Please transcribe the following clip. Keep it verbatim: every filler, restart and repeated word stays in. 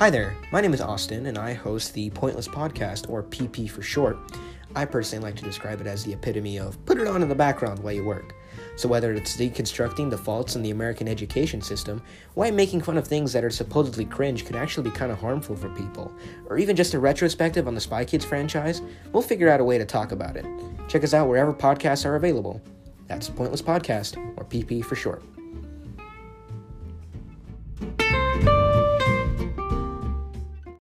Hi there, my name is Austin, and I host the Pointless Podcast, or P P for short. I personally like to describe it as the epitome of put it on in the background while you work. So whether it's deconstructing the faults in the American education system, why making fun of things that are supposedly cringe could actually be kind of harmful for people, or even just a retrospective on the Spy Kids franchise, we'll figure out a way to talk about it. Check us out wherever podcasts are available. That's Pointless Podcast, or P P for short.